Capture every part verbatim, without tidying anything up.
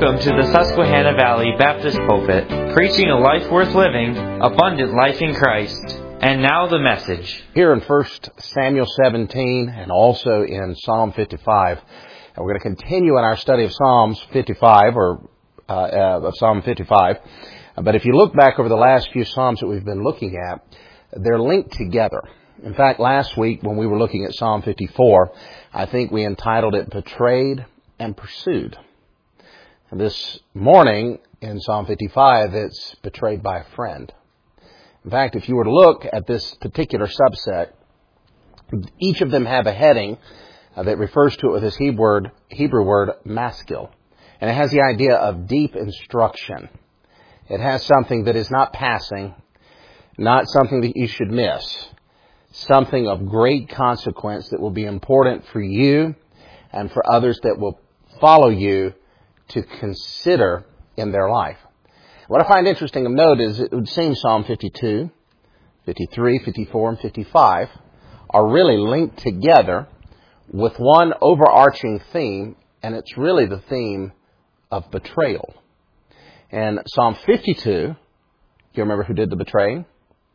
Welcome to the Susquehanna Valley Baptist Pulpit, preaching a life worth living, abundant life in Christ. And now the message. Here in First Samuel seventeen and also in Psalm fifty-five. And we're going to continue in our study of Psalms fifty-five, or uh, uh, of Psalm fifty-five. But if you look back over the last few Psalms that we've been looking at, they're linked together. In fact, last week when we were looking at Psalm fifty-four, I think we entitled it Betrayed and Pursued. And this morning in Psalm fifty-five, it's Betrayed by a Friend. In fact, if you were to look at this particular subset, each of them have a heading uh, that refers to it with this Hebrew word, Hebrew word maskil. And it has the idea of deep instruction. It has something that is not passing, not something that you should miss. Something of great consequence that will be important for you and for others that will follow you to consider in their life. What I find interesting of note is it would seem Psalm fifty-two, fifty-three, fifty-four, and fifty-five are really linked together with one overarching theme, and it's really the theme of betrayal. And Psalm fifty-two, do you remember who did the betraying?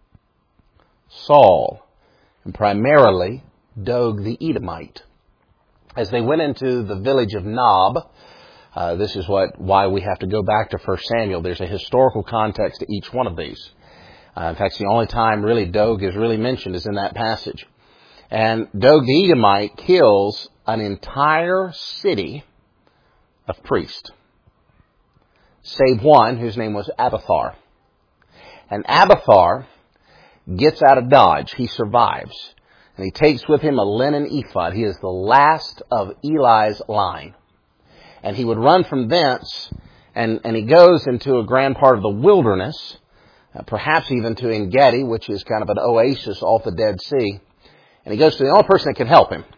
Saul, and primarily Doeg the Edomite. As they went into the village of Nob, Uh, this is what why we have to go back to First Samuel. There's a historical context to each one of these. Uh, in fact, it's the only time really Doeg is really mentioned is in that passage. And Doeg the Edomite kills an entire city of priests, save one whose name was Abiathar. And Abiathar gets out of Dodge. He survives. And he takes with him a linen ephod. He is the last of Eli's line. And he would run from thence, and, and he goes into a grand part of the wilderness, uh, perhaps even to En-Gedi, which is kind of an oasis off the Dead Sea. And he goes to the only person that can help him,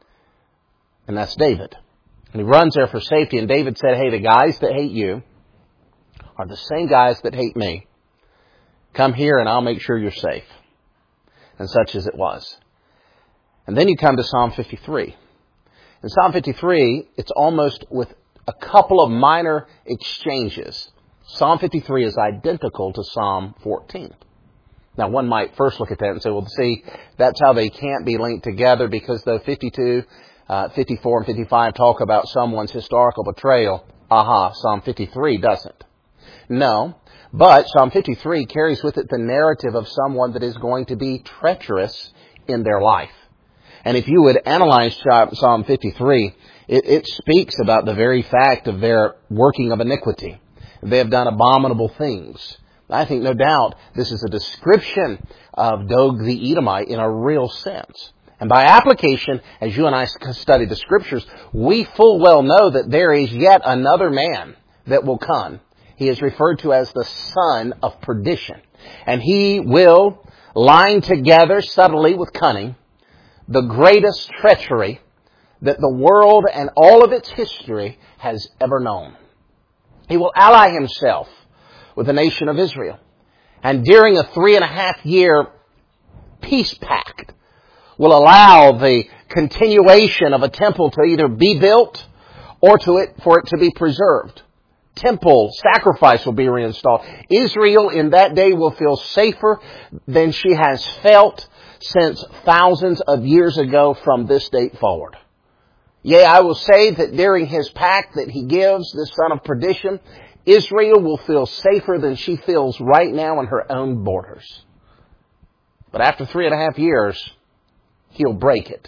and that's David. And he runs there for safety, and David said, hey, the guys that hate you are the same guys that hate me. Come here, and I'll make sure you're safe. And such as it was. And then you come to Psalm fifty-three. In Psalm fifty-three, it's almost with a couple of minor exchanges. Psalm fifty-three is identical to Psalm fourteen. Now, one might first look at that and say, well, see, that's how they can't be linked together, because though fifty-two, uh, fifty-four, and fifty-five talk about someone's historical betrayal, aha, Psalm fifty-three doesn't. No, but Psalm fifty-three carries with it the narrative of someone that is going to be treacherous in their life. And if you would analyze Psalm fifty-three, it, it speaks about the very fact of their working of iniquity. They have done abominable things. I think no doubt this is a description of Doeg the Edomite in a real sense. And by application, as you and I study the Scriptures, we full well know that there is yet another man that will come. He is referred to as the son of perdition. And he will line together subtly with cunning the greatest treachery that the world and all of its history has ever known. He will ally himself with the nation of Israel. And during a three and a half year peace pact will allow the continuation of a temple to either be built or to it for it to be preserved. Temple sacrifice will be reinstalled. Israel in that day will feel safer than she has felt since thousands of years ago from this date forward. Yea, I will say that during his pact that he gives, this son of perdition, Israel will feel safer than she feels right now in her own borders. But after three and a half years, he'll break it.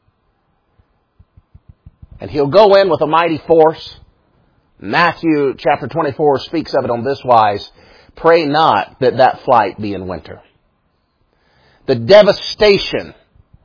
And he'll go in with a mighty force. Matthew chapter twenty-four speaks of it on this wise: pray not that that flight be in winter. The devastation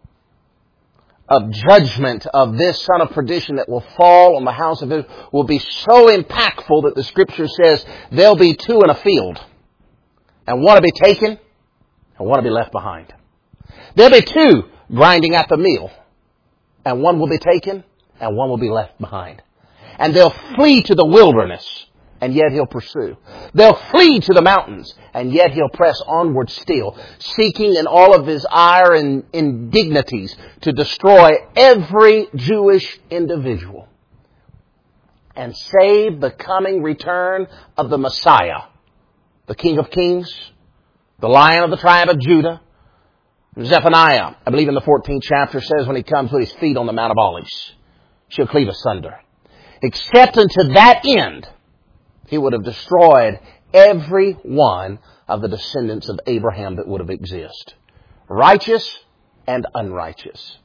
of judgment of this son of perdition that will fall on the house of Israel will be so impactful that the Scripture says there'll be two in a field, and one will be taken and one will be left behind. There'll be two grinding at the mill, and one will be taken and one will be left behind. And they'll flee to the wilderness, and yet he'll pursue. They'll flee to the mountains, and yet he'll press onward still, seeking in all of his ire and indignities to destroy every Jewish individual. and save the coming return of the Messiah, the King of Kings, the Lion of the tribe of Judah. Zephaniah, I believe in the fourteenth chapter, says when he comes with his feet on the Mount of Olives, she'll cleave asunder. Except unto that end, he would have destroyed every one of the descendants of Abraham that would have existed, righteous and unrighteous.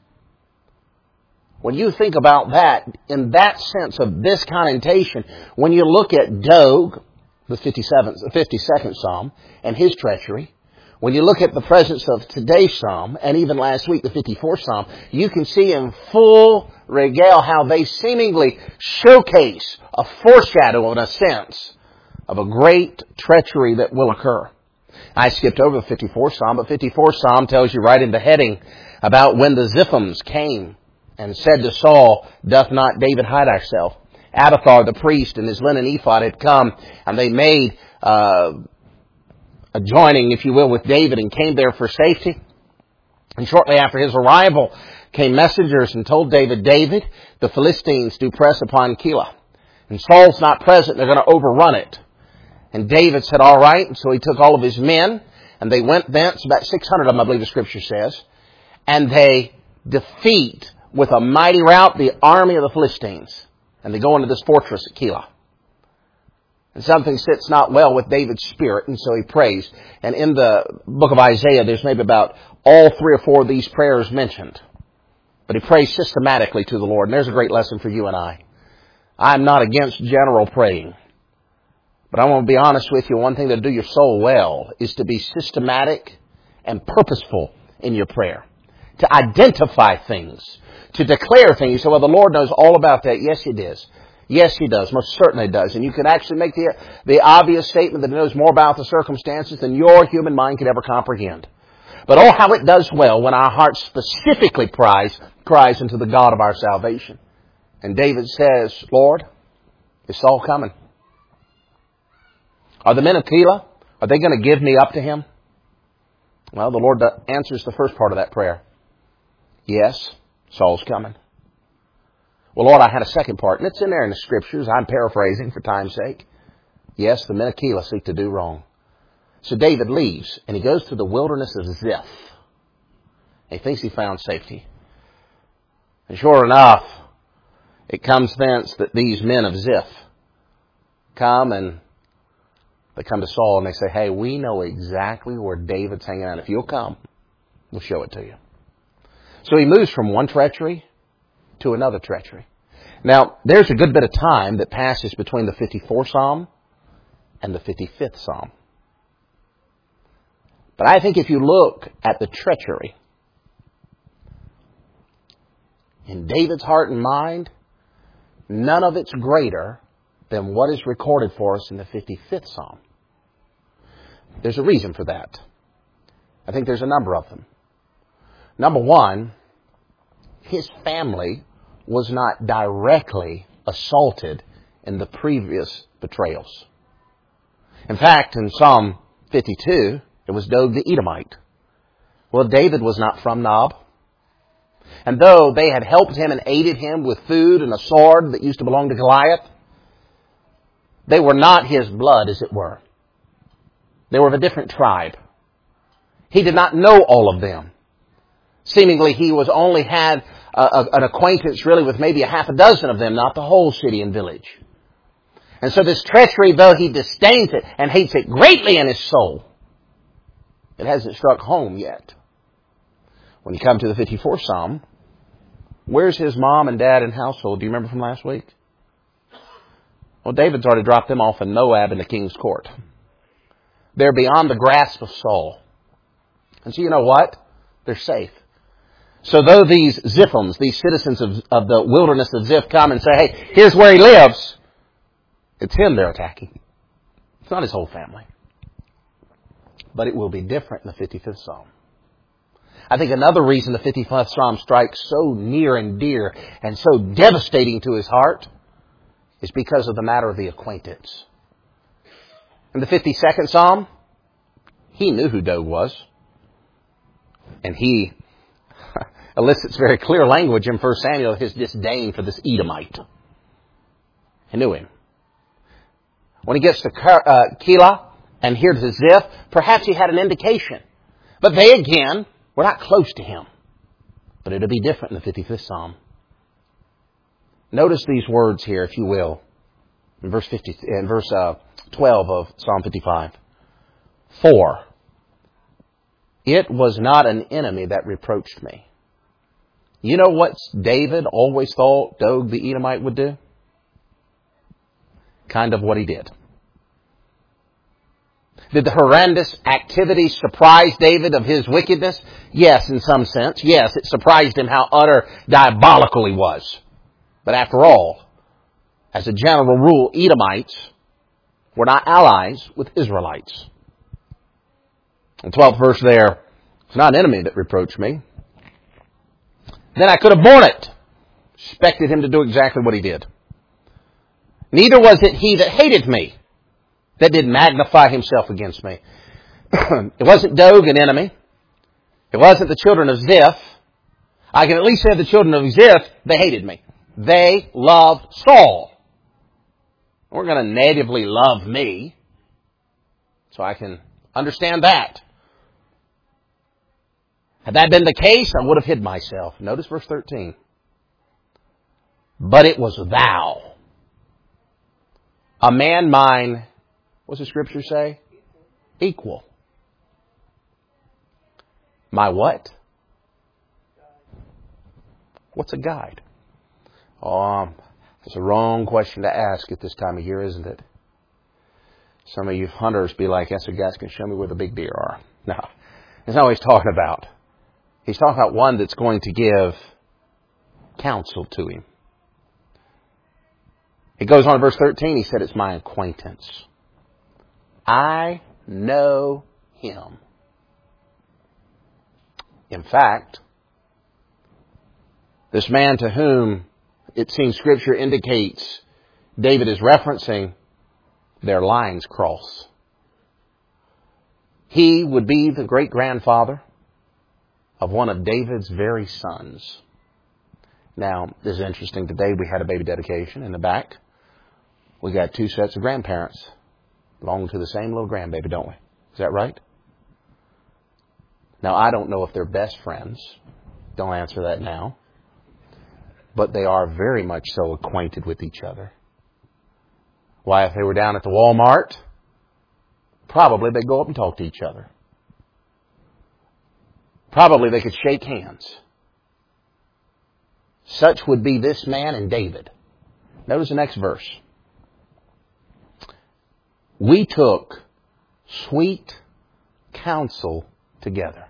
When you think about that, in that sense of this connotation, when you look at Doeg, the fifty-seventh, fifty-second Psalm, and his treachery, when you look at the presence of today's Psalm, and even last week, the fifty-fourth Psalm, you can see in full regale how they seemingly showcase a foreshadow, in a sense, of a great treachery that will occur. I skipped over the fifty-fourth Psalm, but fifty-fourth Psalm tells you right in the heading about when the Ziphims came and said to Saul, "Doth not David hide ourselves?" Abiathar the priest and his linen ephod had come, and they made uh, a joining, if you will, with David, and came there for safety. And shortly after his arrival came messengers and told David, "David, the Philistines do press upon Keilah, and Saul's not present, they're going to overrun it." And David said, "All right." And so he took all of his men, and they went thence, about six hundred of them, I believe the scripture says, and they defeat with a mighty rout the army of the Philistines. And they go into this fortress at Keilah. And something sits not well with David's spirit, and so he prays. And in the book of Isaiah, there's maybe about all three or four of these prayers mentioned. But he prays systematically to the Lord. And there's a great lesson for you and I. I'm not against general praying. But I want to be honest with you, one thing that'll do your soul well is to be systematic and purposeful in your prayer. To identify things. To declare things. You say, well, the Lord knows all about that. Yes, He does. Yes, He does. Most certainly does. And you can actually make the, the obvious statement that He knows more about the circumstances than your human mind could ever comprehend. But oh, how it does well when our heart specifically cries, cries into the God of our salvation. And David says, "Lord, is Saul coming? Are the men of Keilah, are they going to give me up to him?" Well, the Lord answers the first part of that prayer. Yes, Saul's coming. Well, Lord, I had a second part, and it's in there in the scriptures. I'm paraphrasing for time's sake. Yes, the men of Keilah seek to do wrong. So David leaves, and he goes to the wilderness of Ziph. He thinks he found safety. And sure enough, it comes thence that these men of Ziph come and they come to Saul and they say, "Hey, we know exactly where David's hanging out. If you'll come, we'll show it to you." So he moves from one treachery to another treachery. Now, there's a good bit of time that passes between the fifty-fourth Psalm and the fifty-fifth Psalm. But I think if you look at the treachery in David's heart and mind, none of it's greater than what is recorded for us in the fifty-fifth Psalm. There's a reason for that. I think there's a number of them. Number one, his family was not directly assaulted in the previous betrayals. In fact, in Psalm fifty-two, it was Doeg the Edomite. Well, David was not from Nob. And though they had helped him and aided him with food and a sword that used to belong to Goliath, they were not his blood, as it were. They were of a different tribe. He did not know all of them. Seemingly, he was only had a, a, an acquaintance really with maybe a half a dozen of them, not the whole city and village. And so this treachery, though he disdains it and hates it greatly in his soul, it hasn't struck home yet. When you come to the fifty-fourth Psalm, where's his mom and dad and household? Do you remember from last week? Well, David's already dropped them off in Moab in the king's court. They're beyond the grasp of Saul. And so you know what? They're safe. So though these Ziphims, these citizens of, of the wilderness of Ziph come and say, "Hey, here's where he lives," it's him they're attacking. It's not his whole family. But it will be different in the fifty-fifth Psalm. I think another reason the fifty-fifth Psalm strikes so near and dear and so devastating to his heart is because of the matter of the acquaintance. In the fifty-second Psalm, he knew who Doeg was. And he elicits very clear language in First Samuel of his disdain for this Edomite. He knew him. When he gets to uh, Keilah and here to Ziph, perhaps he had an indication. But they again were not close to him. But it'll be different in the fifty-fifth Psalm. Notice these words here, if you will, in verse fifty, in verse uh, twelve of Psalm fifty-five. For it was not an enemy that reproached me. You know what David always thought Doeg the Edomite would do? Kind of what he did. Did the horrendous activity surprise David of his wickedness? Yes, in some sense. Yes, it surprised him how utter diabolical he was. But after all, as a general rule, Edomites were not allies with Israelites. The twelfth verse there, it's not an enemy that reproached me. Then I could have borne it. Expected him to do exactly what he did. Neither was it he that hated me, that did magnify himself against me. It wasn't Doeg, an enemy. It wasn't the children of Ziph. I can at least say the children of Ziph, they hated me. They loved Saul. They weren't going to natively love me. So I can understand that. Had that been the case, I would have hid myself. Notice verse thirteen. But it was thou. A man mine, what's the scripture say? Equal. My what? What's a guide? Oh, it's a wrong question to ask at this time of year, isn't it? Some of you hunters be like, yes, a guy can show me where the big deer are. No, that's not what he's talking about. He's talking about one that's going to give counsel to him. It goes on in verse thirteen, he said, it's my acquaintance. I know him. In fact, this man to whom it seems Scripture indicates David is referencing, their lines cross. He would be the great-grandfather of one of David's very sons. Now, this is interesting. Today we had a baby dedication in the back. We got two sets of grandparents belonging to the same little grandbaby, don't we? Is that right? Now, I don't know if they're best friends. Don't answer that now. But they are very much so acquainted with each other. Why, if they were down at the Walmart, probably they'd go up and talk to each other. Probably they could shake hands. Such would be this man and David. Notice the next verse. We took sweet counsel together.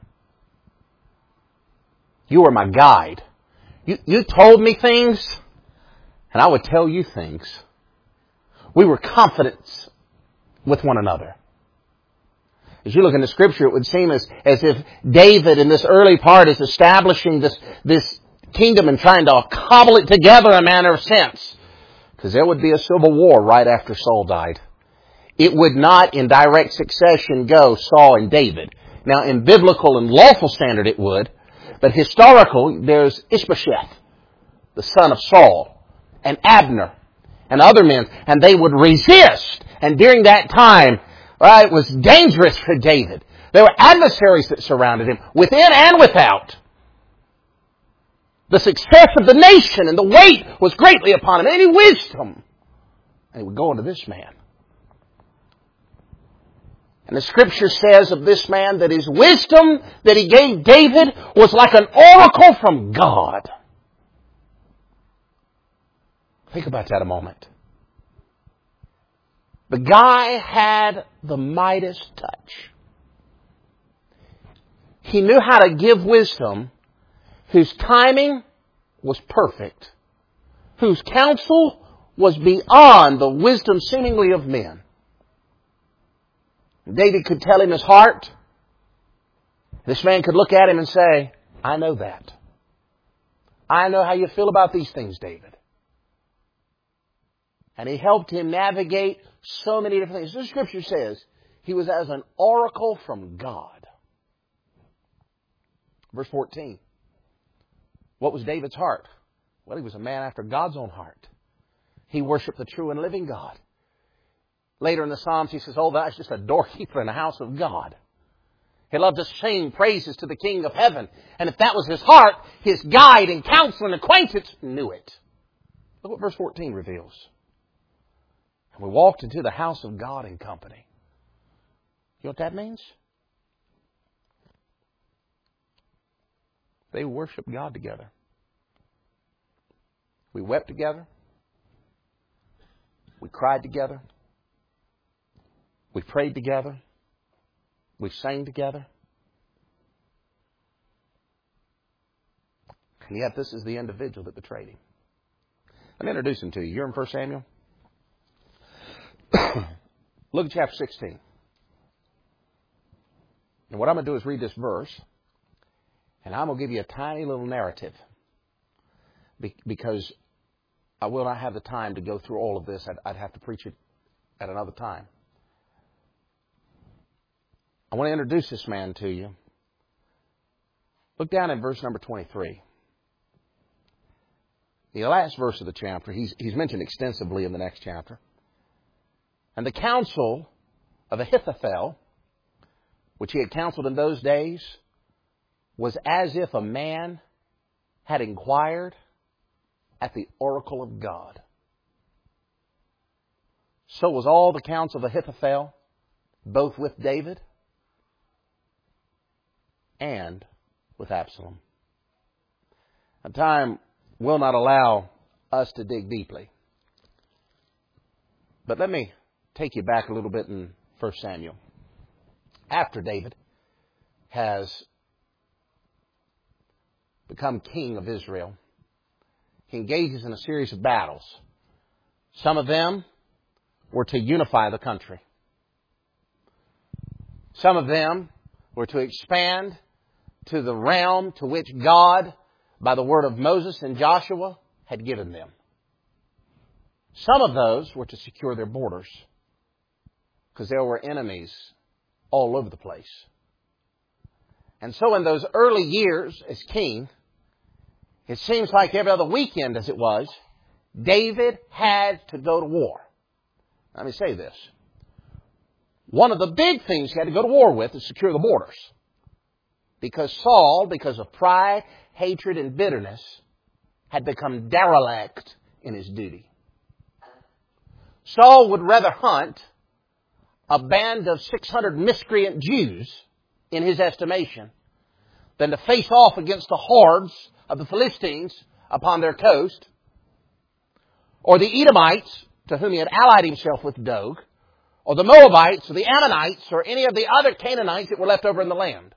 You were my guide. You, you told me things, and I would tell you things. We were confident with one another. As you look into Scripture, it would seem as, as if David in this early part is establishing this, this kingdom and trying to cobble it together in a manner of sense. Because there would be a civil war right after Saul died. It would not in direct succession go Saul and David. Now in biblical and lawful standard it would. But historical, there's Ishbosheth, the son of Saul, and Abner, and other men. And they would resist. And during that time, well, it was dangerous for David. There were adversaries that surrounded him, within and without. The success of the nation and the weight was greatly upon him. Any wisdom. And he would go into this man. And the Scripture says of this man that his wisdom that he gave David was like an oracle from God. Think about that a moment. The guy had the Midas touch. He knew how to give wisdom whose timing was perfect, whose counsel was beyond the wisdom seemingly of men. David could tell him his heart. This man could look at him and say, I know that. I know how you feel about these things, David. And he helped him navigate so many different things. The Scripture says he was as an oracle from God. Verse fourteen. What was David's heart? Well, he was a man after God's own heart. He worshiped the true and living God. Later in the Psalms, he says, oh, that's just a doorkeeper in the house of God. He loved to sing praises to the King of heaven. And if that was his heart, his guide and counselor and acquaintance knew it. Look what verse fourteen reveals. And we walked into the house of God in company. You know what that means? They worshiped God together. We wept together. We cried together. We prayed together. We sang together. And yet this is the individual that betrayed him. Let me introduce him to you. You're in First Samuel. Look at chapter sixteen. And what I'm going to do is read this verse. And I'm going to give you a tiny little narrative. Because I will not have the time to go through all of this. I'd, I'd have to preach it at another time. I want to introduce this man to you. Look down at verse number twenty-three. The last verse of the chapter, he's, he's mentioned extensively in the next chapter. And the counsel of Ahithophel, which he had counseled in those days, was as if a man had inquired at the oracle of God. So was all the counsel of Ahithophel, both with David and with Absalom. Now, time will not allow us to dig deeply. But let me take you back a little bit in First Samuel. After David has become king of Israel, he engages in a series of battles. Some of them were to unify the country. Some of them were to expand to the realm to which God, by the word of Moses and Joshua, had given them. Some of those were to secure their borders, because there were enemies all over the place. And so in those early years as king, it seems like every other weekend as it was, David had to go to war. Let me say this. One of the big things he had to go to war with is secure the borders. Because Saul, because of pride, hatred, and bitterness, had become derelict in his duty. Saul would rather hunt a band of six hundred miscreant Jews, in his estimation, than to face off against the hordes of the Philistines upon their coast, or the Edomites, to whom he had allied himself with Doeg, or the Moabites, or the Ammonites, or any of the other Canaanites that were left over in the land.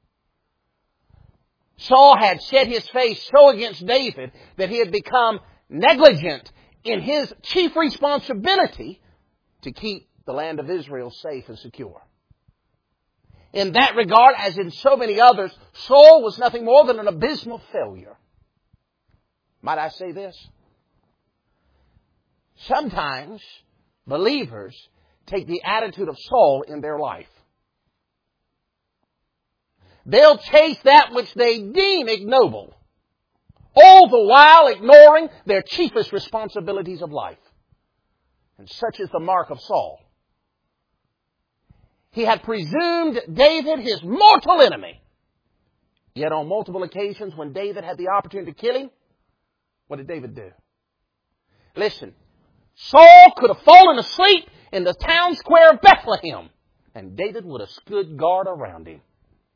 Saul had set his face so against David that he had become negligent in his chief responsibility to keep the land of Israel safe and secure. In that regard, as in so many others, Saul was nothing more than an abysmal failure. Might I say this? Sometimes believers take the attitude of Saul in their life. They'll chase that which they deem ignoble, all the while ignoring their chiefest responsibilities of life. And such is the mark of Saul. He had presumed David his mortal enemy. Yet on multiple occasions when David had the opportunity to kill him, what did David do? Listen, Saul could have fallen asleep in the town square of Bethlehem, and David would have stood guard around him.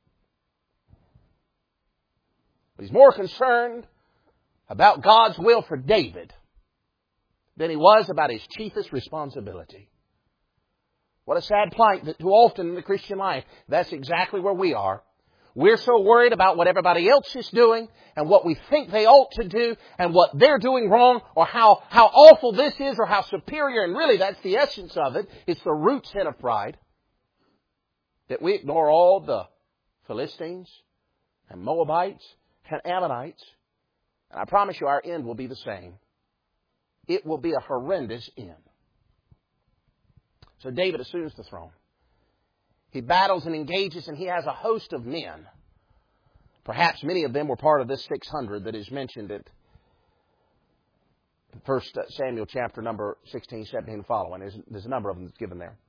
But he's more concerned about God's will for David than he was about his chiefest responsibility. What a sad plight that too often in the Christian life, that's exactly where we are. We're so worried about what everybody else is doing and what we think they ought to do and what they're doing wrong or how, how awful this is or how superior. And really that's the essence of it. It's the root sin of pride. That we ignore all the Philistines and Moabites and Ammonites. And I promise you our end will be the same. It will be a horrendous end. So David assumes the throne. He battles and engages, and he has a host of men. Perhaps many of them were part of this six hundred that is mentioned at First Samuel chapter number sixteen, seventeen and following. There's, there's a number of them that's given there.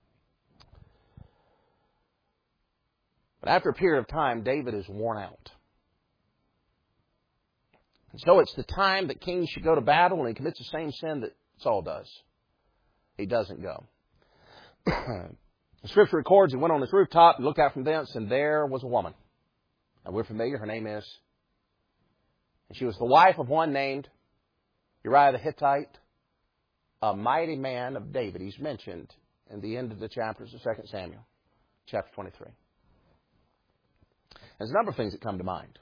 But after a period of time, David is worn out. And so it's the time that kings should go to battle, and he commits the same sin that Saul does. He doesn't go. The Scripture records he went on his rooftop and looked out from thence, and there was a woman. And we're familiar. Her name is... And she was the wife of one named Uriah the Hittite, a mighty man of David. He's mentioned in the end of the chapters of Second Samuel, chapter twenty-three. There's a number of things that come to mind.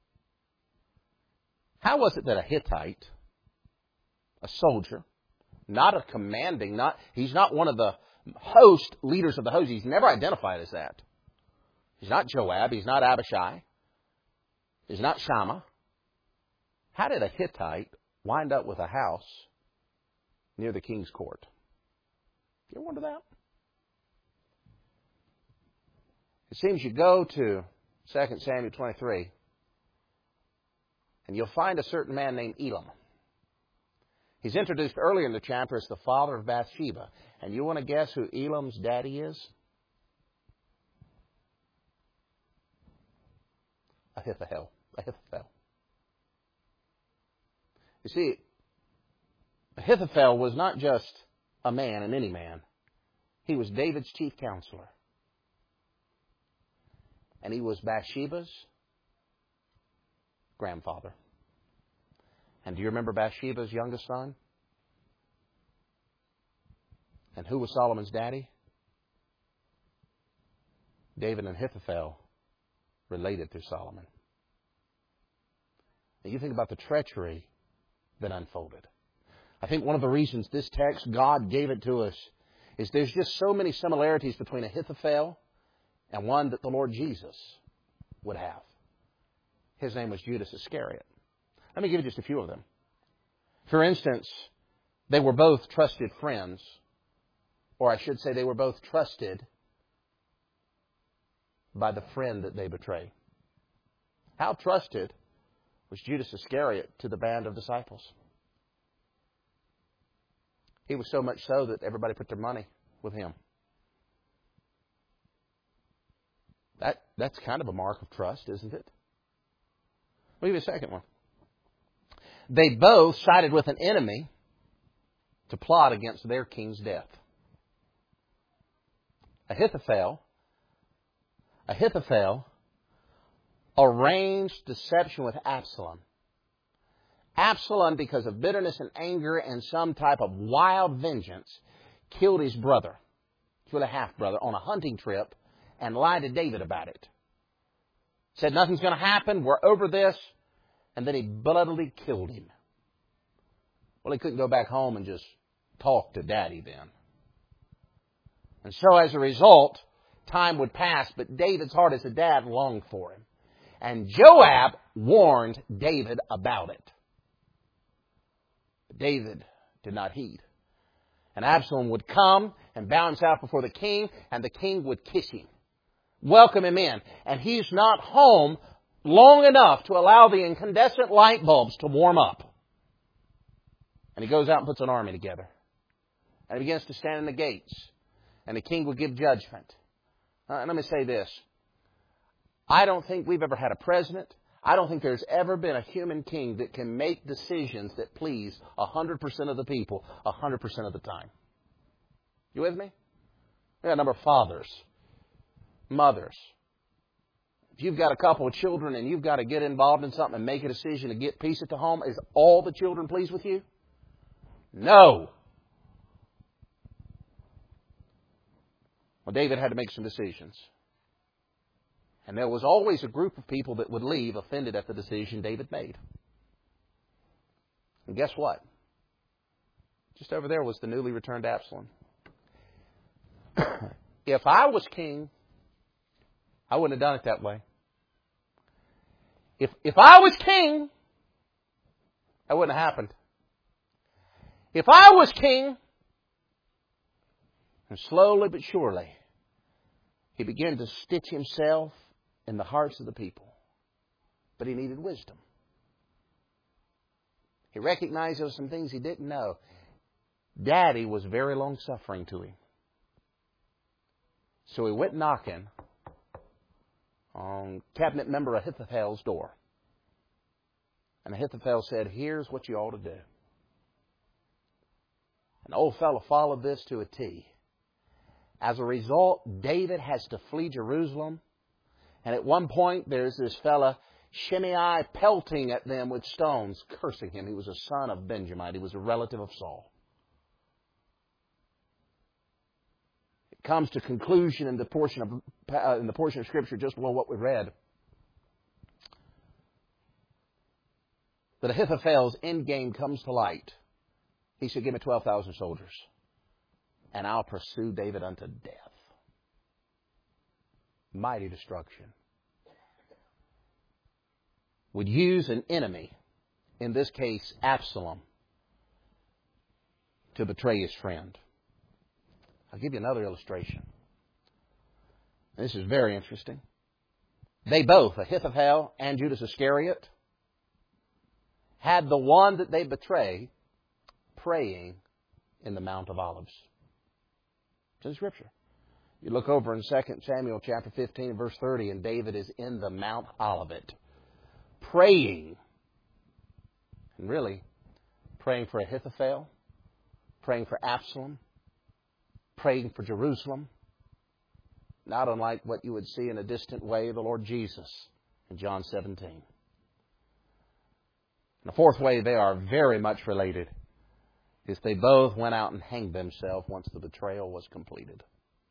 How was it that a Hittite, a soldier, not a commanding, not he's not one of the host, leaders of the host. He's never identified as that. He's not Joab. He's not Abishai. He's not Shammah. How did a Hittite wind up with a house near the king's court? You ever wonder that? It seems you go to Second Samuel twenty-three, and you'll find a certain man named Elam. He's introduced earlier in the chapter as the father of Bathsheba. And you want to guess who Elam's daddy is? Ahithophel. Ahithophel. You see, Ahithophel was not just a man and any man. He was David's chief counselor. And he was Bathsheba's grandfather. And do you remember Bathsheba's youngest son? And who was Solomon's daddy? David and Ahithophel related through Solomon. Now you think about the treachery that unfolded. I think one of the reasons this text, God gave it to us, is there's just so many similarities between Ahithophel and one that the Lord Jesus would have. His name was Judas Iscariot. Let me give you just a few of them. For instance, they were both trusted friends, or I should say they were both trusted by the friend that they betray. How trusted was Judas Iscariot to the band of disciples? He was so much so that everybody put their money with him. That, that's kind of a mark of trust, isn't it? I'll give you a second one. They both sided with an enemy to plot against their king's death. Ahithophel, Ahithophel arranged deception with Absalom. Absalom, because of bitterness and anger and some type of wild vengeance, killed his brother, killed a half-brother on a hunting trip and lied to David about it. Said, nothing's going to happen, we're over this. And then he bloodily killed him. Well, he couldn't go back home and just talk to Daddy then. And so as a result, time would pass, but David's heart as a dad longed for him. And Joab warned David about it. But David did not heed. And Absalom would come and bow himself before the king, and the king would kiss him, welcome him in. And he's not home long enough to allow the incandescent light bulbs to warm up. And he goes out and puts an army together. And he begins to stand in the gates. And the king will give judgment. Uh, let me say this. I don't think we've ever had a president. I don't think there's ever been a human king that can make decisions that please one hundred percent of the people one hundred percent of the time. You with me? We got a number of fathers, mothers. If you've got a couple of children and you've got to get involved in something and make a decision to get peace at the home, is all the children pleased with you? No. Well, David had to make some decisions. And there was always a group of people that would leave offended at the decision David made. And guess what? Just over there was the newly returned Absalom. If I was king, I wouldn't have done it that way. If, if I was king, that wouldn't have happened. If I was king, and slowly but surely, he began to stitch himself in the hearts of the people. But he needed wisdom. He recognized there were some things he didn't know. Daddy was very long-suffering to him. So he went knocking on cabinet member Ahithophel's door. And Ahithophel said, here's what you ought to do. And the old fellow followed this to a T. As a result, David has to flee Jerusalem. And at one point, there's this fella, Shimei, pelting at them with stones, cursing him. He was a son of Benjamin. He was a relative of Saul. It comes to conclusion in the portion of uh, in the portion of Scripture just below what we read, that Ahithophel's end game comes to light. He said, give me twelve thousand soldiers, and I'll pursue David unto death. Mighty destruction. Would use an enemy, in this case Absalom, to betray his friend. I'll give you another illustration. This is very interesting. They both, Ahithophel and Judas Iscariot, had the one that they betray praying in the Mount of Olives. It's in Scripture. You look over in Second Samuel chapter fifteen, verse thirty, and David is in the Mount Olivet, praying. And really, praying for Ahithophel, praying for Absalom, praying for Jerusalem. Not unlike what you would see in a distant way, the Lord Jesus in John seventeen. And the fourth way they are very much related is they both went out and hanged themselves once the betrayal was completed.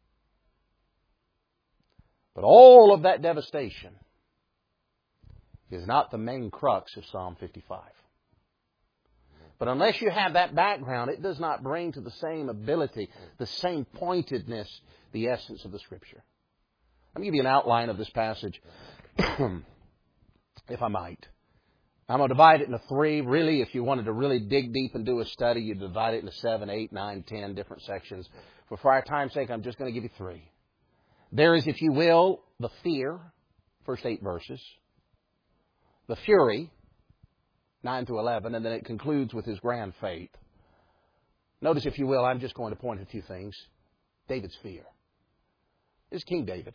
But all of that devastation is not the main crux of Psalm fifty-five. But unless you have that background, it does not bring to the same ability, the same pointedness, the essence of the Scripture. Let me give you an outline of this passage, if I might. I'm going to divide it into three. Really, if you wanted to really dig deep and do a study, you'd divide it into seven, eight, nine, ten different sections. But for our time's sake, I'm just going to give you three. There is, if you will, the fear, first eight verses. The fury, nine through eleven, and then it concludes with his grand faith. Notice, if you will, I'm just going to point at a few things. David's fear. This is King David.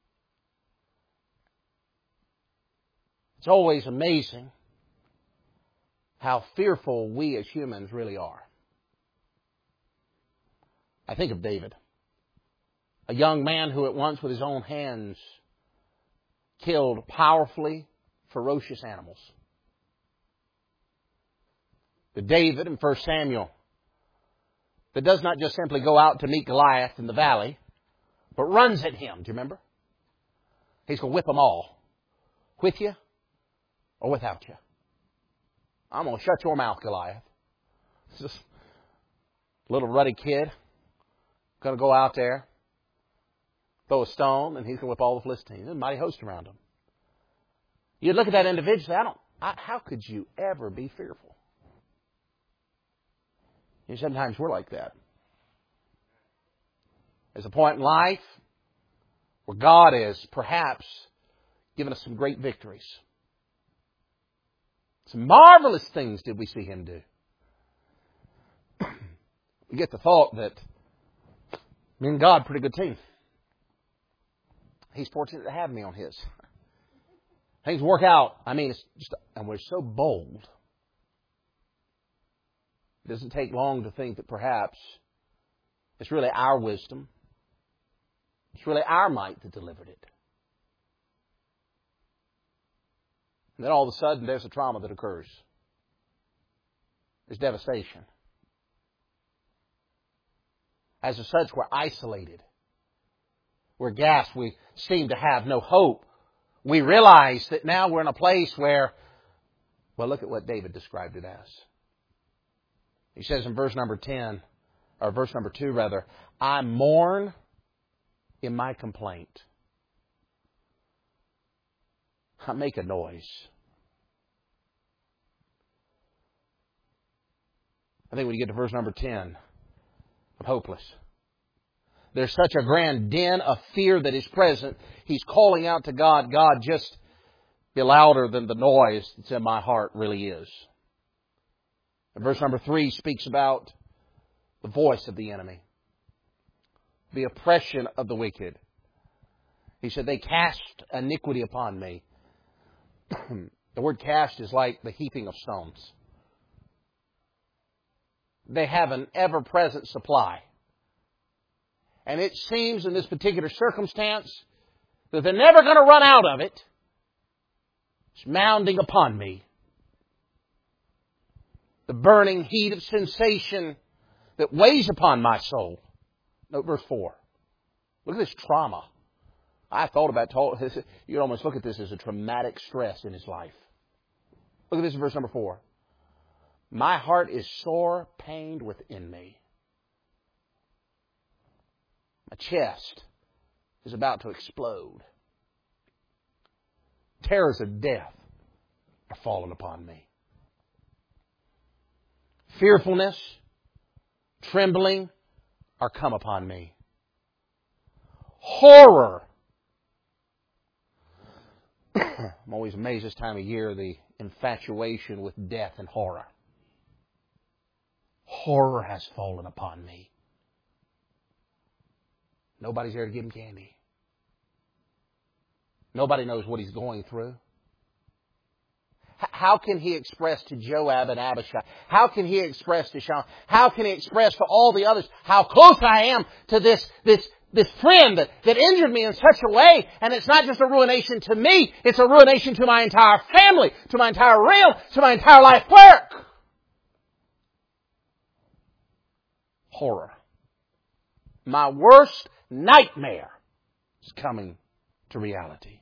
It's always amazing how fearful we as humans really are. I think of David, a young man who at once with his own hands killed powerfully ferocious animals. The David in First Samuel that does not just simply go out to meet Goliath in the valley, but runs at him. Do you remember? He's going to whip them all. With you or without you. I'm going to shut your mouth, Goliath. It's just a little ruddy kid going to go out there, throw a stone, and he's going to whip all the Philistines. There's a mighty host around him. You look at that individual and say, I don't, I, how could you ever be fearful? You know, sometimes we're like that. There's a point in life where God has perhaps given us some great victories. Some marvelous things did we see Him do. We get the thought that me and God, pretty good team. He's fortunate to have me on His. Things work out. I mean, it's just, and we're so bold. It doesn't take long to think that perhaps it's really our wisdom. It's really our might that delivered it. And then all of a sudden, there's a trauma that occurs. There's devastation. As of such, we're isolated. We're gasped. We seem to have no hope. We realize that now we're in a place where, well, look at what David described it as. He says in verse number ten, or verse number two rather, I mourn in my complaint. I make a noise. I think when you get to verse number ten, I'm hopeless. There's such a grand din of fear that is present. He's calling out to God, God, just be louder than the noise that's in my heart really is. Verse number three speaks about the voice of the enemy, the oppression of the wicked. He said, they cast iniquity upon me. The word cast is like the heaping of stones. They have an ever-present supply. And it seems in this particular circumstance that they're never going to run out of it. It's mounding upon me. The burning heat of sensation that weighs upon my soul. Note verse four. Look at this trauma. I thought about, you'd almost look at this as a traumatic stress in his life. Look at this in verse number four. My heart is sore pained within me. My chest is about to explode. Terrors of death are fallen upon me. Fearfulness, trembling are come upon me. Horror. I'm always amazed this time of year, the infatuation with death and horror. Horror has fallen upon me. Nobody's there to give him candy. Nobody knows what he's going through. How can he express to Joab and Abishai? How can he express to Shaun? How can he express to all the others how close I am to this, this, this friend that, that injured me in such a way? And it's not just a ruination to me. It's a ruination to my entire family, to my entire realm, to my entire life work. Horror. My worst nightmare is coming to reality.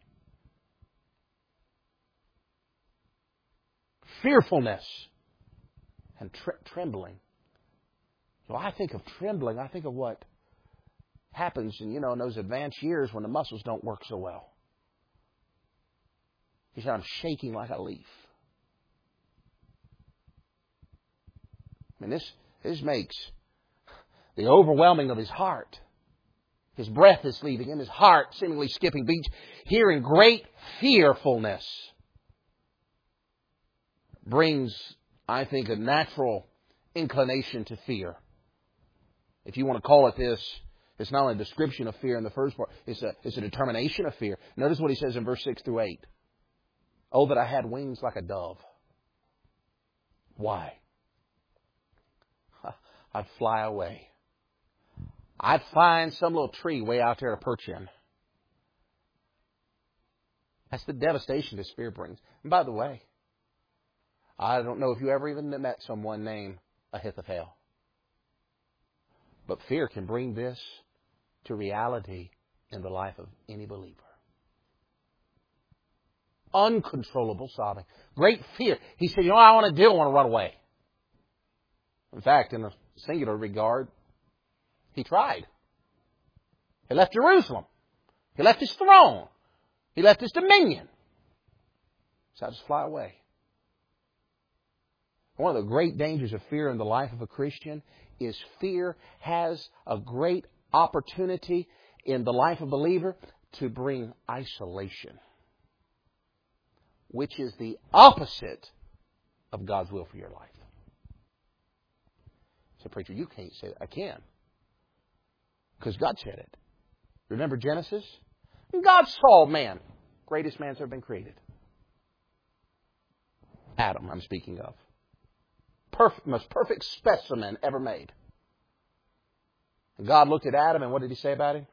Fearfulness and tre- trembling. So I think of trembling. I think of what happens in, you know, in those advanced years when the muscles don't work so well. He said, I'm shaking like a leaf. I mean, this, this makes the overwhelming of his heart. His breath is leaving him, his heart seemingly skipping beats. Here in great fearfulness brings, I think, a natural inclination to fear. If you want to call it this, it's not only a description of fear in the first part, it's a, it's a determination of fear. Notice what he says in verse six through eight. Oh, that I had wings like a dove. Why? I'd fly away. I'd find some little tree way out there to perch in. That's the devastation this fear brings. And by the way, I don't know if you ever even met someone named Ahithophel. But fear can bring this to reality in the life of any believer. Uncontrollable sobbing. Great fear. He said, you know what I want to do? I want to run away. In fact, in a singular regard, he tried. He left Jerusalem. He left his throne. He left his dominion. So I just fly away. One of the great dangers of fear in the life of a Christian is fear has a great opportunity in the life of a believer to bring isolation, which is the opposite of God's will for your life. So, preacher, you can't say that. I can. Because God said it. Remember Genesis? God saw man. Greatest man's ever been created. Adam, I'm speaking of. Perfect, most perfect specimen ever made. And God looked at Adam and what did He say about him?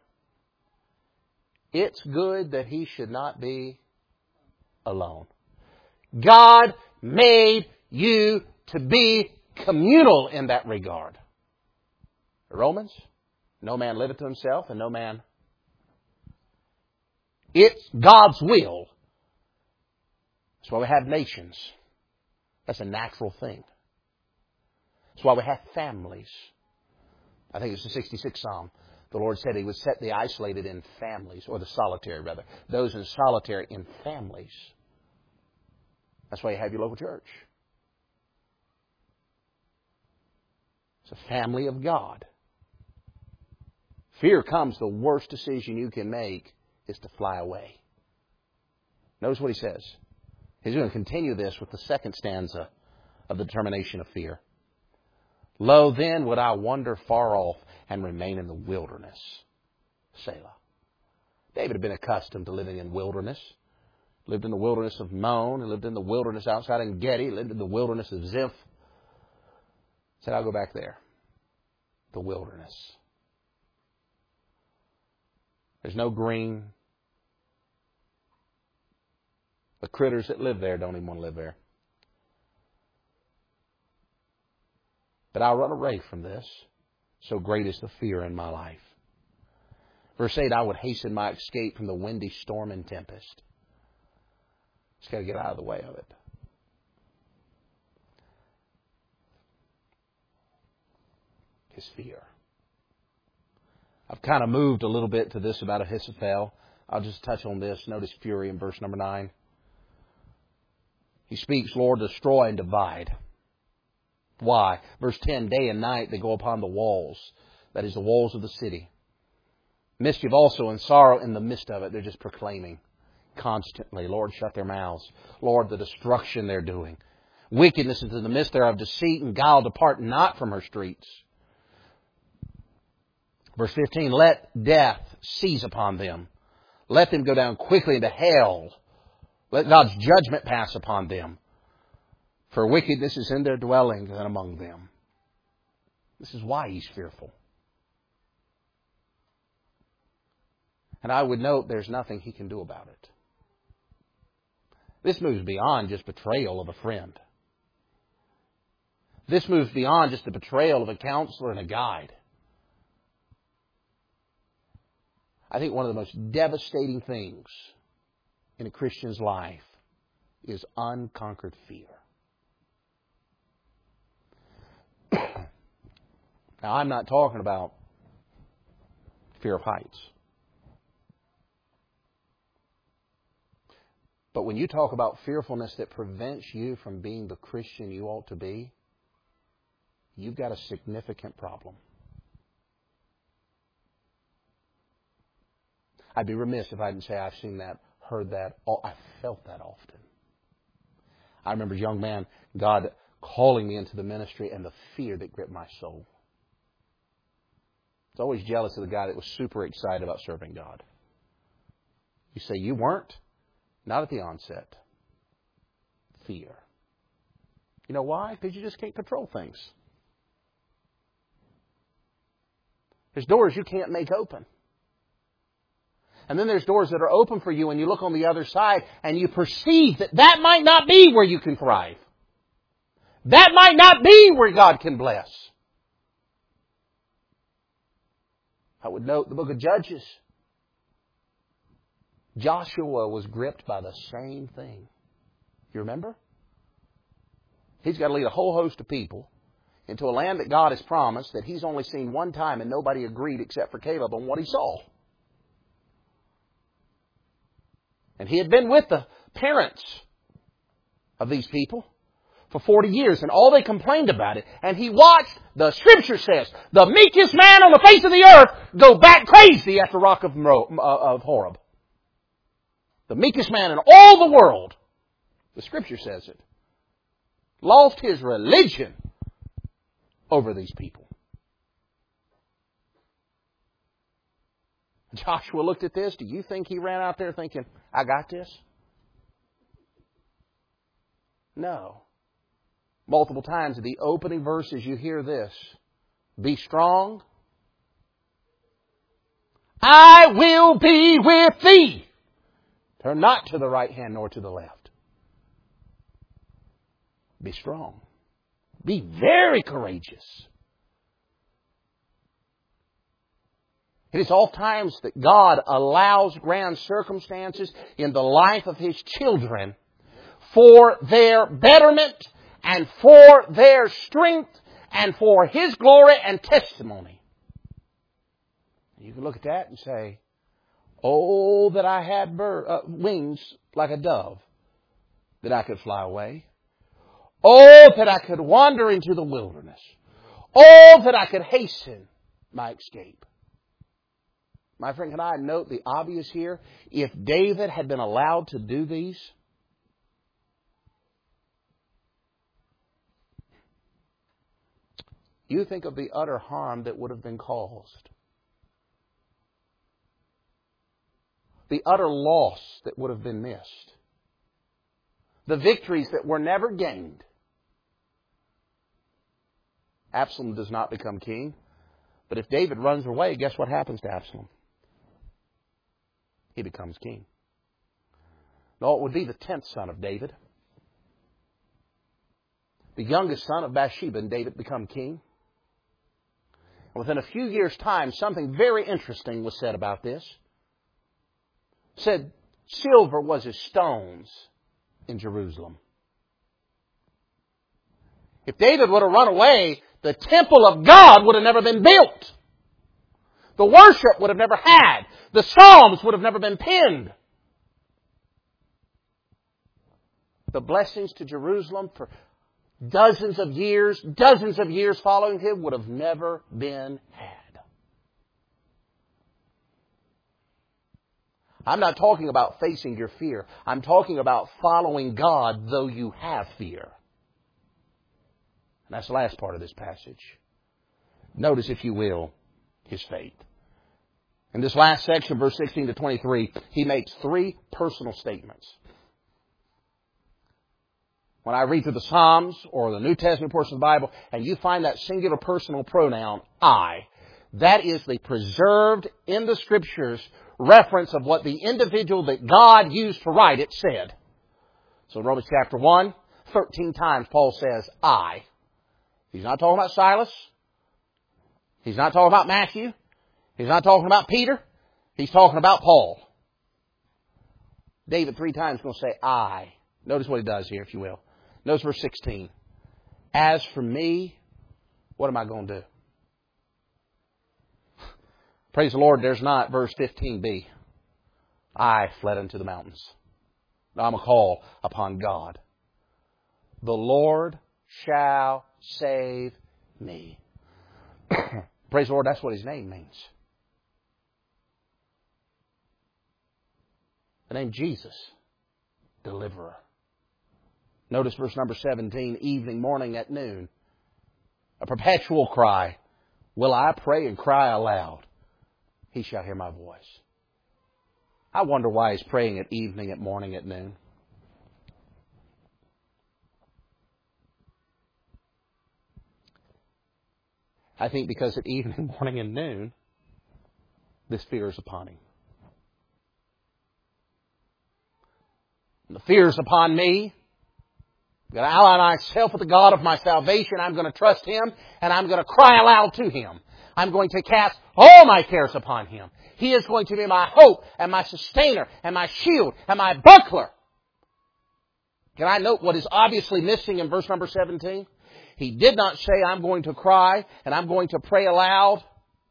It's good that he should not be alone. God made you to be communal in that regard. Romans, no man liveth to himself and no man. It's God's will. That's why we have nations. That's a natural thing. That's why we have families. I think it's the sixty-sixth Psalm. The Lord said He would set the isolated in families, or the solitary rather. Those in solitary in families. That's why you have your local church. It's a family of God. Fear comes, the worst decision you can make is to fly away. Notice what he says. He's going to continue this with the second stanza of the determination of fear. Lo, then would I wander far off and remain in the wilderness. Selah. David had been accustomed to living in wilderness. Lived in the wilderness of Mon. He lived in the wilderness outside En Gedi. He lived in the wilderness of Ziph. Said, I'll go back there. The wilderness. There's no green. The critters that live there don't even want to live there. But I'll run away from this. So great is the fear in my life. Verse eight, I would hasten my escape from the windy storm and tempest. Just got to get out of the way of it. His fear. I've kind of moved a little bit to this about Ahithophel. I'll just touch on this. Notice fury in verse number nine. He speaks, Lord, destroy and divide. Why? Verse ten, day and night they go upon the walls. That is the walls of the city. Mischief also and sorrow in the midst of it. They're just proclaiming constantly. Lord, shut their mouths. Lord, the destruction they're doing. Wickedness is in the midst thereof. Deceit and guile depart not from her streets. Verse fifteen, let death seize upon them. Let them go down quickly into hell. Let God's judgment pass upon them. For wickedness is in their dwellings and among them. This is why he's fearful. And I would note there's nothing he can do about it. This moves beyond just betrayal of a friend. This moves beyond just the betrayal of a counselor and a guide. I think one of the most devastating things in a Christian's life is unconquered fear. Now, I'm not talking about fear of heights. But when you talk about fearfulness that prevents you from being the Christian you ought to be, you've got a significant problem. I'd be remiss if I didn't say I've seen that, heard that, I felt that often. I remember as a young man, God calling me into the ministry and the fear that gripped my soul. I was always jealous of the guy that was super excited about serving God. You say, you weren't? Not at the onset. Fear. You know why? Because you just can't control things. There's doors you can't make open. And then there's doors that are open for you and you look on the other side and you perceive that that might not be where you can thrive. That might not be where God can bless. I would note the book of Judges. Joshua was gripped by the same thing. You remember? He's got to lead a whole host of people into a land that God has promised that he's only seen one time and nobody agreed except for Caleb on what he saw. And he had been with the parents of these people for forty years, and all they complained about it. And he watched, the Scripture says, the meekest man on the face of the earth go back crazy at the rock of, of Horeb. The meekest man in all the world, the Scripture says it, lost his religion over these people. Joshua looked at this. Do you think he ran out there thinking, I got this? No. Multiple times in the opening verses you hear this. Be strong. I will be with thee. Turn not to the right hand nor to the left. Be strong. Be very courageous. It is oft times that God allows grand circumstances in the life of His children for their betterment and for their strength and for His glory and testimony. You can look at that and say, oh, that I had bird, uh, wings like a dove, that I could fly away. Oh, that I could wander into the wilderness. Oh, that I could hasten my escape. My friend, can I note the obvious here? If David had been allowed to do these, You think of the utter harm that would have been caused. The utter loss that would have been missed. The victories that were never gained. Absalom does not become king. But if David runs away, guess what happens to Absalom? He becomes king. No, it would be the tenth son of David. The youngest son of Bathsheba, and David become king. And within a few years' time, something very interesting was said about this. It said, silver was as stones in Jerusalem. If David would have run away, the temple of God would have never been built. The worship would have never had. The Psalms would have never been penned. The blessings to Jerusalem for dozens of years, dozens of years following him would have never been had. I'm not talking about facing your fear. I'm talking about following God though you have fear. And that's the last part of this passage. Notice, if you will, his faith. In this last section, verse sixteen to twenty-three, he makes three personal statements. When I read through the Psalms or the New Testament portion of the Bible, and you find that singular personal pronoun, I, that is the preserved in the Scriptures reference of what the individual that God used to write it said. So in Romans chapter one, thirteen times Paul says, I. He's not talking about Silas. He's not talking about Matthew. He's not talking about Peter. He's talking about Paul. David three times is going to say, I. Notice what he does here, if you will. Notice verse sixteen. As for me, what am I going to do? Praise the Lord, there's not verse fifteen b. I fled into the mountains. Now I'm a call upon God. The Lord shall save me. Praise the Lord, that's what His name means. The name Jesus, Deliverer. Notice verse number seventeen, evening, morning, at noon. A perpetual cry. Will I pray and cry aloud? He shall hear my voice. I wonder why he's praying at evening, at morning, at noon. I think because at evening, morning, and noon, this fear is upon him. And the fear is upon me. I'm going to ally myself with the God of my salvation. I'm going to trust Him, and I'm going to cry aloud to Him. I'm going to cast all my cares upon Him. He is going to be my hope and my sustainer and my shield and my buckler. Can I note what is obviously missing in verse number seventeen? He did not say, I'm going to cry and I'm going to pray aloud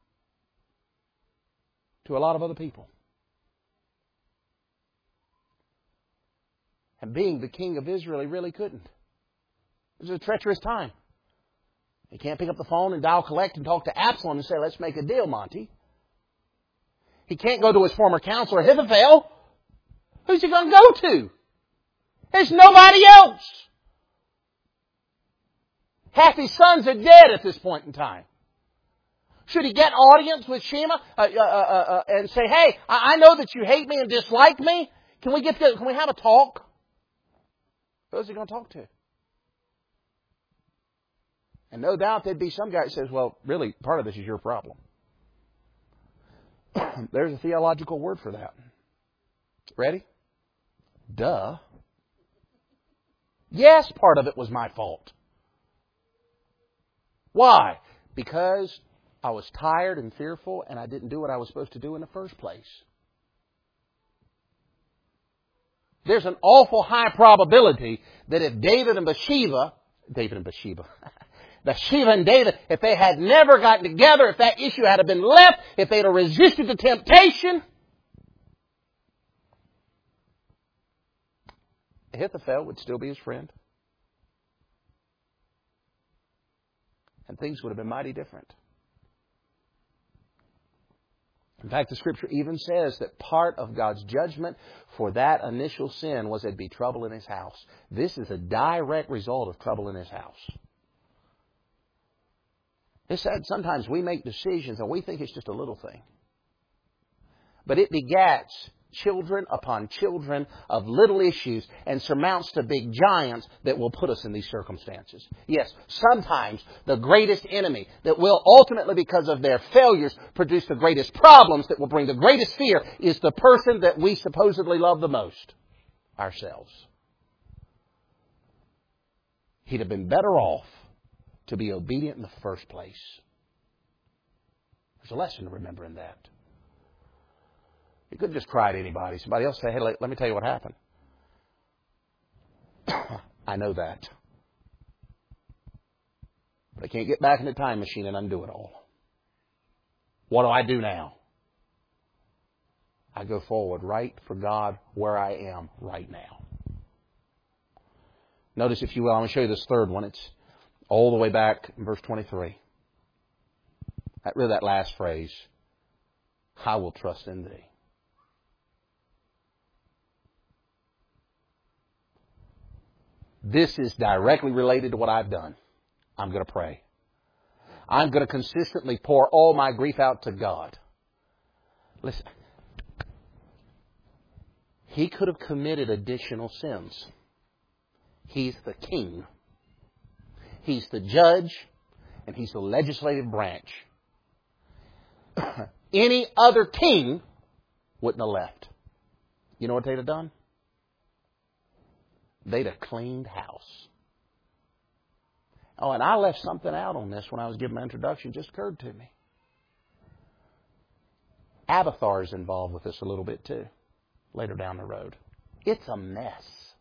to a lot of other people. And being the king of Israel, he really couldn't. It was a treacherous time. He can't pick up the phone and dial collect and talk to Absalom and say, let's make a deal, Monty. He can't go to his former counselor, Ahithophel. Who's he going to go to? There's nobody else. Half his sons are dead at this point in time. Should he get audience with Shema uh, uh, uh, uh, and say, hey, I-, I know that you hate me and dislike me. Can we get to, can we have a talk? Who's he going to talk to? And no doubt there'd be some guy that says, well, really, part of this is your problem. There's a theological word for that. Ready? Duh. Yes, part of it was my fault. Why? Because I was tired and fearful and I didn't do what I was supposed to do in the first place. There's an awful high probability that if David and Bathsheba, David and Bathsheba, Bathsheba and David, if they had never gotten together, if that issue had been left, if they'd have resisted the temptation, Ahithophel would still be his friend. And things would have been mighty different. In fact, the Scripture even says that part of God's judgment for that initial sin was there'd be trouble in his house. This is a direct result of trouble in his house. It's sad sometimes we make decisions and we think it's just a little thing. But it begats children upon children of little issues and surmounts to big giants that will put us in these circumstances. Yes, sometimes the greatest enemy that will ultimately, because of their failures, produce the greatest problems that will bring the greatest fear is the person that we supposedly love the most, ourselves. He'd have been better off to be obedient in the first place. There's a lesson to remember in that. You couldn't just cry to anybody. Somebody else say, hey, let, let me tell you what happened. I know that. But I can't get back in the time machine and undo it all. What do I do now? I go forward right for God where I am right now. Notice, if you will, I'm going to show you this third one. It's all the way back in verse twenty-three. That, really that last phrase. I will trust in thee. This is directly related to what I've done. I'm going to pray. I'm going to consistently pour all my grief out to God. Listen. He could have committed additional sins. He's the king. He's the judge. And he's the legislative branch. Any other king wouldn't have left. You know what they'd have done? They'd have cleaned house. Oh, and I left something out on this when I was giving my introduction. It just occurred to me. Abiathar is involved with this a little bit too. Later down the road. It's a mess.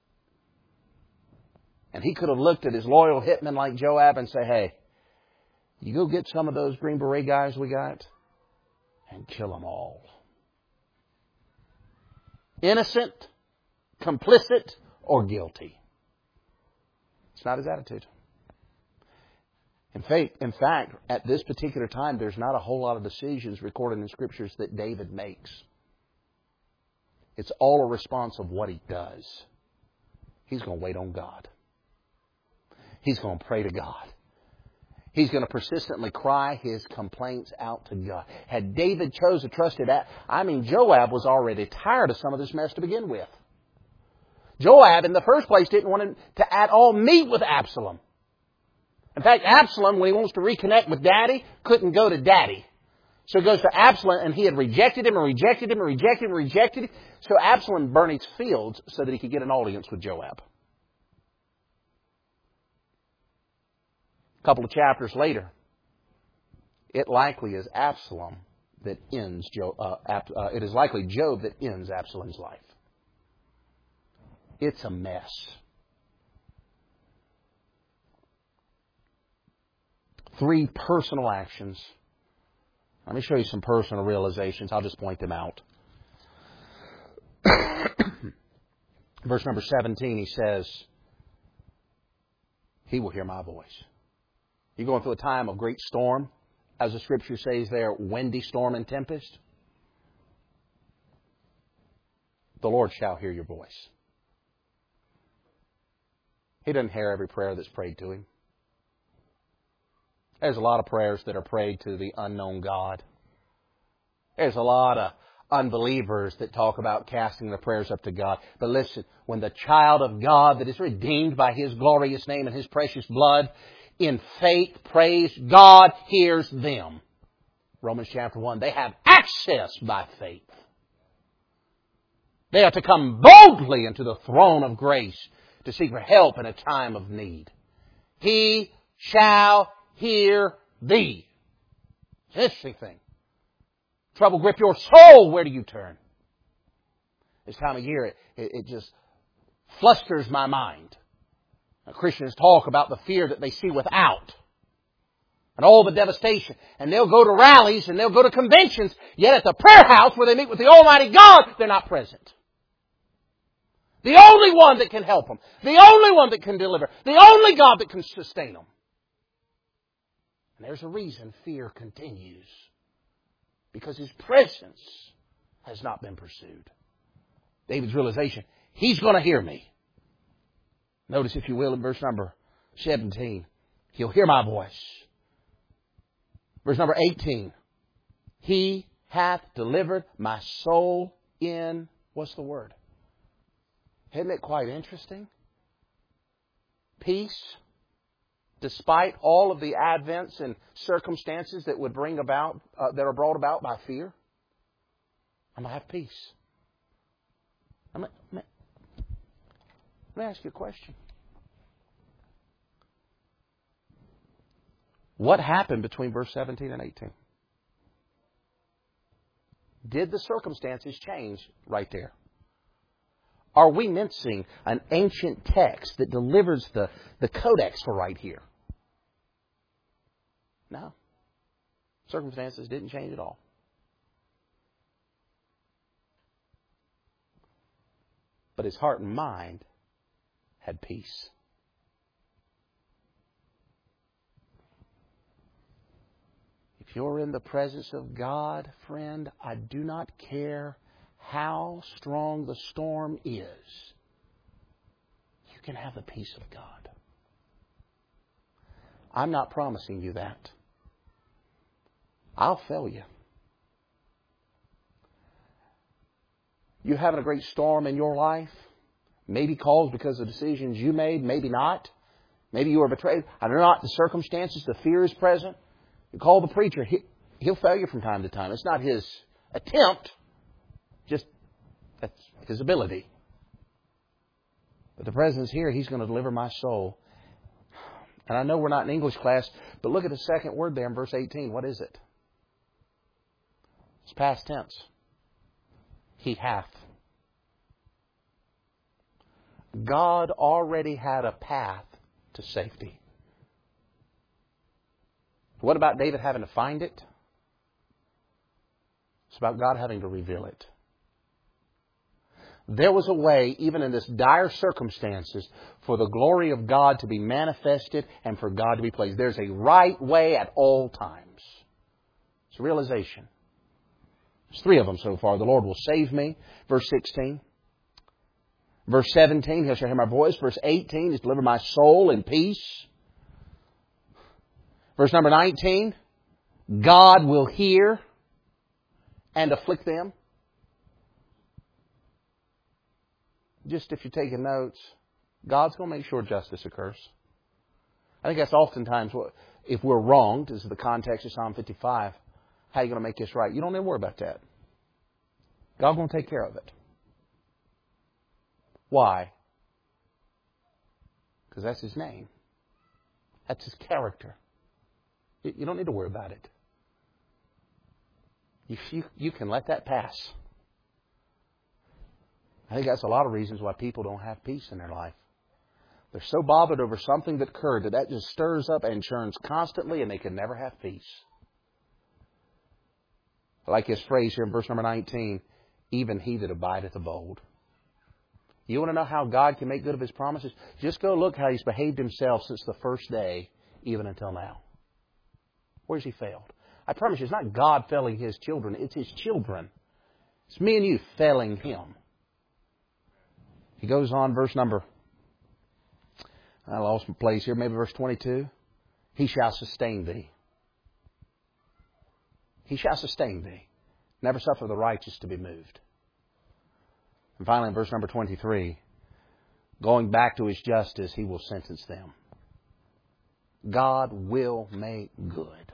And he could have looked at his loyal hitmen like Joab and say, hey, you go get some of those Green Beret guys we got and kill them all. Innocent, complicit, or guilty. It's not his attitude. In fact, in fact, at this particular time, there's not a whole lot of decisions recorded in Scriptures that David makes. It's all a response of what he does. He's going to wait on God. He's going to pray to God. He's going to persistently cry his complaints out to God. Had David chose a trusted, I mean, Joab was already tired of some of this mess to begin with. Joab, in the first place, didn't want to at all meet with Absalom. In fact, Absalom, when he wants to reconnect with Daddy, couldn't go to Daddy. So he goes to Absalom, and he had rejected him and rejected him and rejected him and rejected him. So Absalom burned his fields so that he could get an audience with Joab. A couple of chapters later, it likely is Absalom that ends Job. Uh, uh, it is likely Job that ends Absalom's life. It's a mess. Three personal actions. Let me show you some personal realizations. I'll just point them out. Verse number seventeen, he says, he will hear my voice. You're going through a time of great storm, as the Scripture says there, windy storm and tempest. The Lord shall hear your voice. He doesn't hear every prayer that's prayed to Him. There's a lot of prayers that are prayed to the unknown God. There's a lot of unbelievers that talk about casting their prayers up to God. But listen, when the child of God that is redeemed by His glorious name and His precious blood in faith prays, God hears them. Romans chapter one. They have access by faith. They are to come boldly into the throne of grace to seek for help in a time of need. He shall hear thee. It's an interesting thing. Trouble grip your soul. Where do you turn? This time of year, it, it, it just flusters my mind. Now, Christians talk about the fear that they see without and all the devastation. And they'll go to rallies and they'll go to conventions, yet at the prayer house where they meet with the Almighty God, they're not present. The only one that can help them. The only one that can deliver. The only God that can sustain them. And there's a reason fear continues. Because His presence has not been pursued. David's realization, He's going to hear me. Notice, if you will, in verse number seventeen, He'll hear my voice. Verse number eighteen. He hath delivered my soul in, what's the word? Isn't it quite interesting? Peace. Despite all of the advents and circumstances that would bring about, uh, that are brought about by fear, I'm going to have peace. I'm gonna, let me ask you a question. What happened between verse seventeen and eighteen? Did the circumstances change right there? Are we mincing an ancient text that delivers the, the codex for right here? No. Circumstances didn't change at all. But his heart and mind had peace. If you're in the presence of God, friend, I do not care how strong the storm is, you can have the peace of God. I'm not promising you that. I'll fail you. You having a great storm in your life, maybe caused because of decisions you made, maybe not. Maybe you were betrayed. I don't know the circumstances, the fear is present. You call the preacher, he, he'll fail you from time to time. It's not his attempt. Just, that's his ability. But the President's here. He's going to deliver my soul. And I know we're not in English class, but look at the second word there in verse eighteen. What is it? It's past tense. He hath. God already had a path to safety. What about David having to find it? It's about God having to reveal it. There was a way, even in this dire circumstances, for the glory of God to be manifested and for God to be praised. There's a right way at all times. It's a realization. There's three of them so far. The Lord will save me. Verse sixteen. Verse seventeen, He'll shall hear my voice. Verse eighteen, He's deliver my soul in peace. Verse number nineteen, God will hear and afflict them. Just if you're taking notes, God's going to make sure justice occurs. I think that's oftentimes what, if we're wronged, this is the context of Psalm fifty-five, how are you going to make this right? You don't need to worry about that. God's going to take care of it. Why? Because that's His name. That's His character. You don't need to worry about it. You, you, you can let that pass. I think that's a lot of reasons why people don't have peace in their life. They're so bothered over something that occurred that that just stirs up and churns constantly and they can never have peace. I like his phrase here in verse number nineteen, even he that abideth of old. You want to know how God can make good of His promises? Just go look how He's behaved Himself since the first day, even until now. Where's He failed? I promise you, it's not God failing His children. It's His children. It's me and you failing Him. He goes on, verse number, I lost my place here, maybe verse twenty-two. He shall sustain thee. He shall sustain thee. Never suffer the righteous to be moved. And finally, in verse number twenty-three, going back to His justice, He will sentence them. God will make good.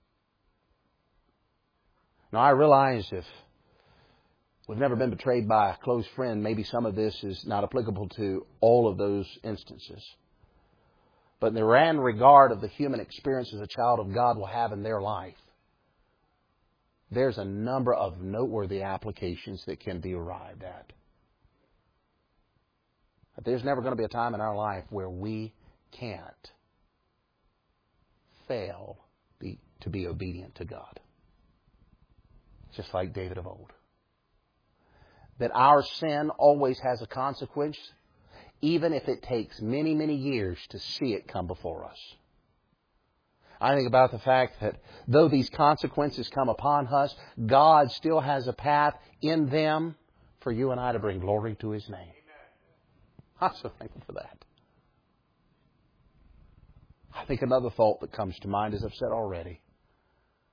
Now, I realize if we've never been betrayed by a close friend, maybe some of this is not applicable to all of those instances. But in the grand regard of the human experiences a child of God will have in their life, there's a number of noteworthy applications that can be arrived at. But there's never going to be a time in our life where we can't fail be, to be obedient to God. Just like David of old. That our sin always has a consequence, even if it takes many, many years to see it come before us. I think about the fact that though these consequences come upon us, God still has a path in them for you and I to bring glory to His name. I'm so thankful for that. I think another thought that comes to mind, as I've said already,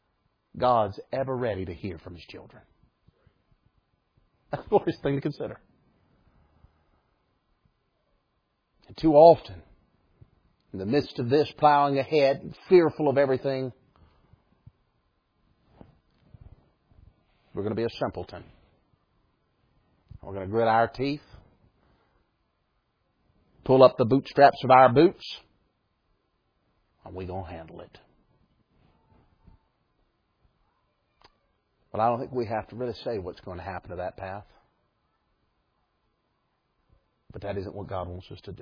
God's ever ready to hear from His children. That's the glorious thing to consider. And too often, in the midst of this, plowing ahead, fearful of everything, we're going to be a simpleton. We're going to grit our teeth, pull up the bootstraps of our boots, and we're going to handle it. But I don't think we have to really say what's going to happen to that path. But that isn't what God wants us to do.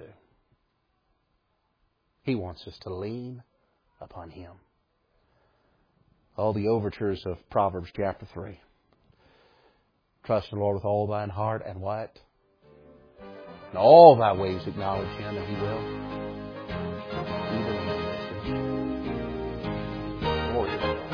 He wants us to lean upon Him. All the overtures of Proverbs chapter three. Trust in the Lord with all thine heart, and what? In all thy ways acknowledge Him, and He will. Even in the distance. Glory to God.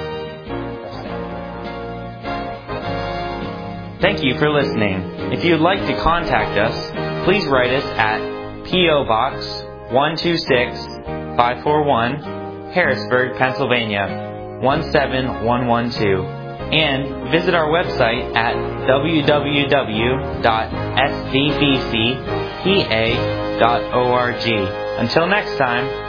Thank you for listening. If you would like to contact us, please write us at P O. Box one two six, five four one, Harrisburg, Pennsylvania one seven one one two, and visit our website at w w w dot s v b c p a dot org. Until next time,